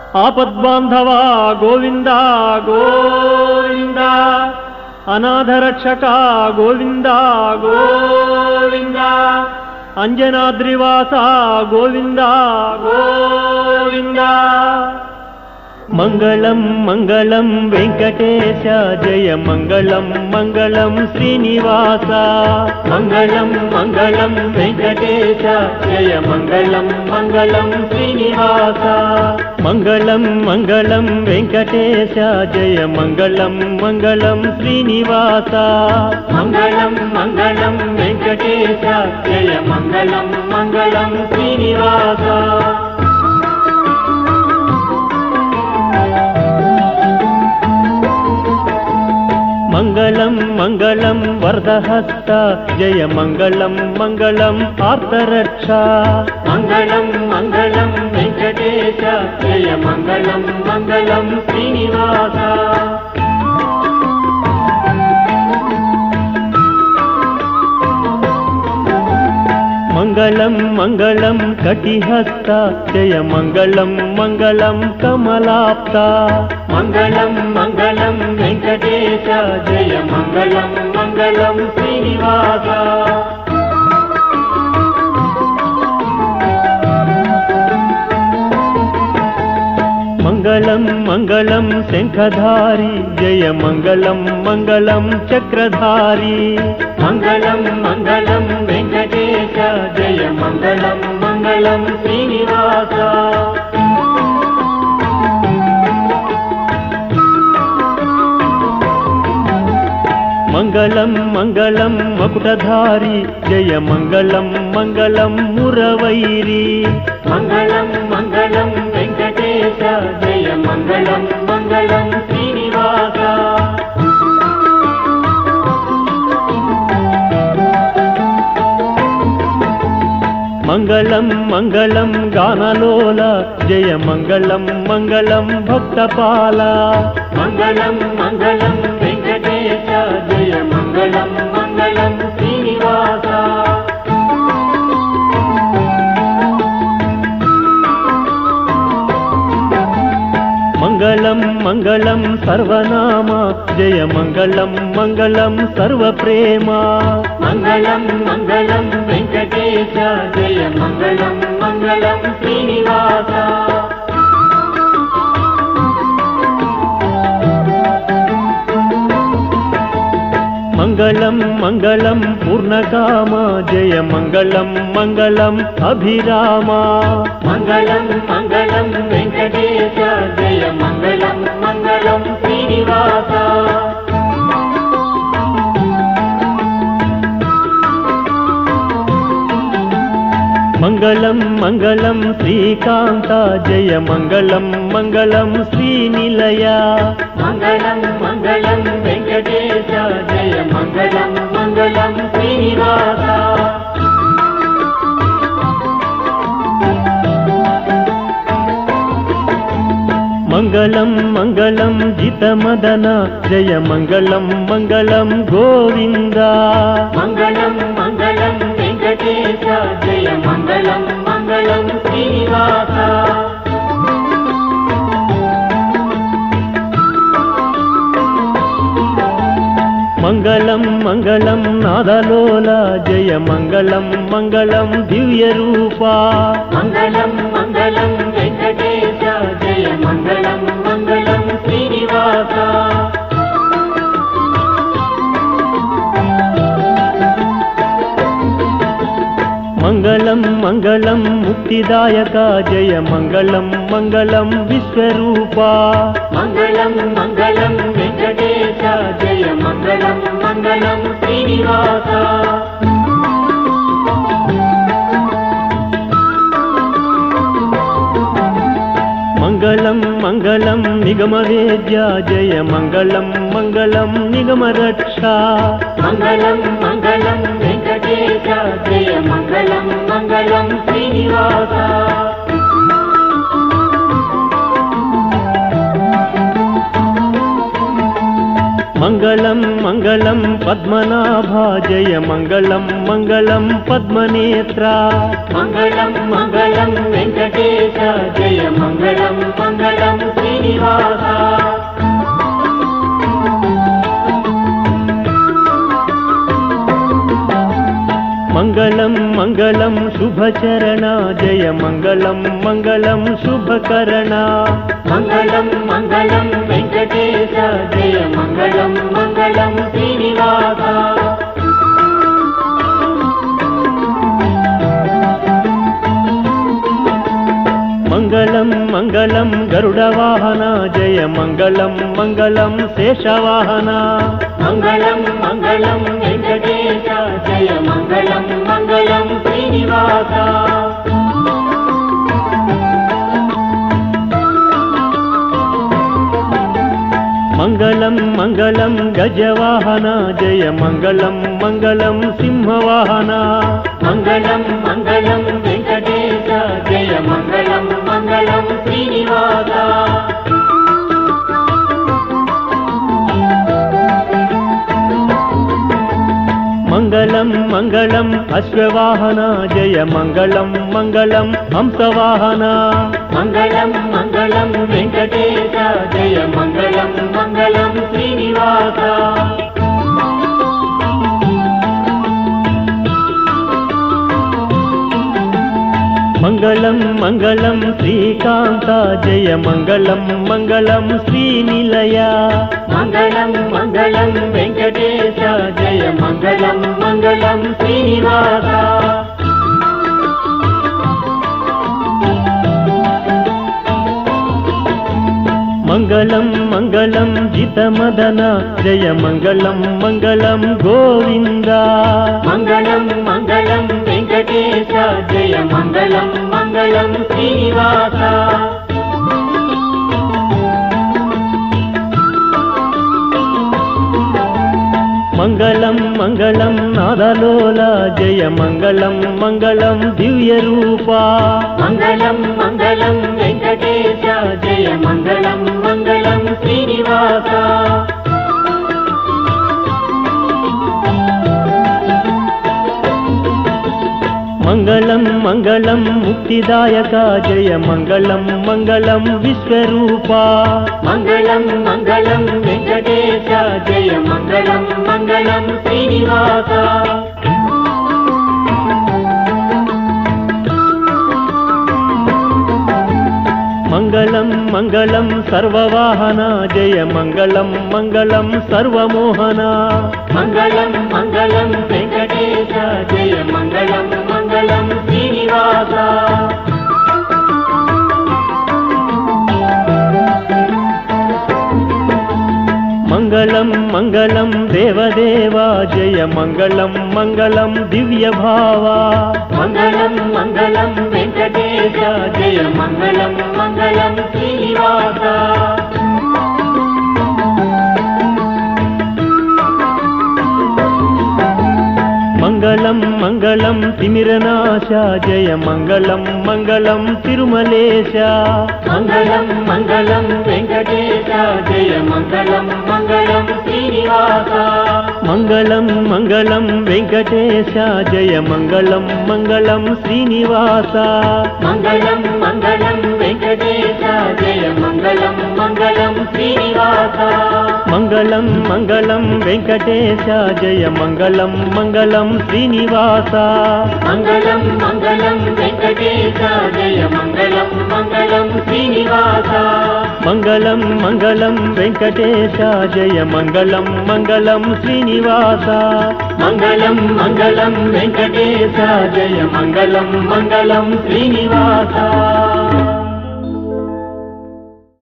ఆపద్బాంధవా గోవింద గోవింద అనాథరక్షక గోవింద గోవింద అంజనాద్రివాస గోవింద గోవింద మంగళం మంగళం వెంకటేశ జయ మంగళం మంగళం శ్రీనివాస మంగళం మంగళం వెంకటేశ జయ మంగళం మంగళం శ్రీనివాస మంగళం మంగళం వెంకటేశ జయ మంగళం మంగళం శ్రీనివాస మంగళం మంగళం వెంకటేశ జయ మంగళం మంగళం శ్రీనివాస మంగళం మంగళం వరదహస్త జయ మంగళం మంగళం ఆర్తరక్ష మంగళం మంగళం వెంకటేశ జయ మంగళం మంగళం శ్రీనివాస మంగళం మంగళం కటిహస్త జయ మంగళం మంగళం కమలాప్త మంగళం మంగళం వెంకటేశ జయ మంగళం మంగళం శ్రీనివాస మంగళం మంగళం శంఖధారి జయ మంగళం మంగళం చక్రధారి మంగళం మంగళం వెంకటేశ జయ మంగళం మంగళం శ్రీనివాస మంగళం మంగళం మకుటధారి జయ మంగళం మంగళం మురవైరి మంగళం మంగళం వెంకటేశ జయ మంగళం మంగళం శ్రీనివాస మంగళం మంగళం గానలోల జయ మంగళం మంగళం భక్తపాల మంగళం మంగళం వెంకటేశ జయ మంగళం మంగళం శ్రీనివాస మంగళం మంగళం సర్వనామ జయ మంగళం మంగళం సర్వప్రేమ మంగళం మంగళం వెంకటేశ జయ మంగళం మంగళం శ్రీనివాస మంగళం మంగళం పూర్ణకామ జయ మంగళం మంగళం అభిరామ మంగళం మంగళం వెంకటేశ జయ మంగళం మంగళం శ్రీనివాస మంగళం మంగళం శ్రీకాంత జయ మంగళం మంగళం శ్రీనిలయ మంగళం మంగళం వెంకటేశ జయ మంగళం మంగళం శ్రీనివాస మంగళం మంగళం జితమదన జయ మంగళం మంగళం గోవింద మంగళం మంగళం వెంకటేశ జయ మంగళం మంగళం శ్రీనివాస మంగళం మంగళం నాదలోల జయ మంగళం మంగళం దివ్య రూప మంగళం మంగళం వెంకటేశ జయ మంగళం మంగళం శ్రీనివాస మంగళం మంగళం ముక్తిదాయక జయ మంగళం మంగళం విశ్వరూప మంగళం మంగళం వెంకటేశ జయ మంగళం మంగళం శ్రీనివాస మంగళం మంగళం నిగమవేద్య జయ మంగళం మంగళం నిగమరక్ష మంగళం మంగళం వెంకటేశ జయ మంగళం మంగళం శ్రీనివాస మంగళం మంగళం పద్మనాభ జయ మంగళం మంగళం పద్మనేత్ర మంగళం మంగళం వెంకటేశ జయ మంగళం మంగళం శుభచరణ జయ మంగళం మంగళం శుభకరణ మంగళం మంగళం వెంకటేశ జయ మంగళం మంగళం శ్రీనివాస మంగళం మంగళం గరుడవాహన జయ మంగళం మంగళం శేషవాహన మంగళం మంగళం వెంకటేశ జయ మంగళం మంగళం శ్రీనివాస మంగళం మంగళం గజవాహన జయ మంగళం మంగళం సింహవాహన మంగళం మంగళం వెంకటేశ జయ మంగళం మంగళం శ్రీనివాస మంగళం మంగళం అశ్వవాహన జయ మంగళం మంగళం హంసవాహన మంగళం మంగళం వెంకటేశ జయ మంగళం మంగళం శ్రీనివాస మంగళం మంగళం శ్రీకాంత జయ మంగళం మంగళం శ్రీనిలయ మంగళం మంగళం వెంకటేశ జయ మంగళం మంగళం శ్రీనివాస మంగళం మంగళం జితమదన జయ మంగళం మంగళం గోవింద మంగళం మంగళం వెంకటేశ జయ మంగళం మంగళం శ్రీనివాస మంగళం మంగళం నాదలోల జయ మంగళం మంగళం దివ్య రూపా మంగళం మంగళం వెంకటేశ జయ మంగళం మంగళం శ్రీనివాస మంగళం మంగళం ముక్తిదాయక జయ మంగళం మంగళం విశ్వరూపా మంగళం మంగళం వెంకటేశ జయ మంగళం మంగళం శ్రీనివాస మంగళం మంగళం సర్వవాహన జయ మంగళం మంగళం సర్వమోహన మంగళం మంగళం వెంకటేశ జయ మంగళం మంగళం శ్రీనివాస మంగళం మంగళం దేవదేవా జయ మంగళం మంగళం దివ్య భావా మంగళం మంగళం వెంకటేశ జయ మంగళం మంగళం శ్రీనివాస మంగళం మంగళం తిమిరనాశ జయ మంగళం మంగళం తిరుమలేశ మంగళం మంగళం వెంకటేశ జయ మంగళం మంగళం శ్రీనివాస మంగళం మంగళం వెంకటేశ జయ మంగళం మంగళం శ్రీనివాస మంగళం మంగళం వెంకటేశ జయ మంగళం మంగళం శ్రీనివాస మంగళం మంగళం వెంకటేశ జయ మంగళం మంగళం శ్రీనివాస మంగళం మంగళం వెంకటేశ జయ మంగళం మంగళం శ్రీనివాస మంగళం మంగళం వెంకటేశ జయ మంగళం మంగళం శ్రీనివాస మంగళం మంగళం వెంకటేశ జయ మంగళం మంగళం శ్రీనివాస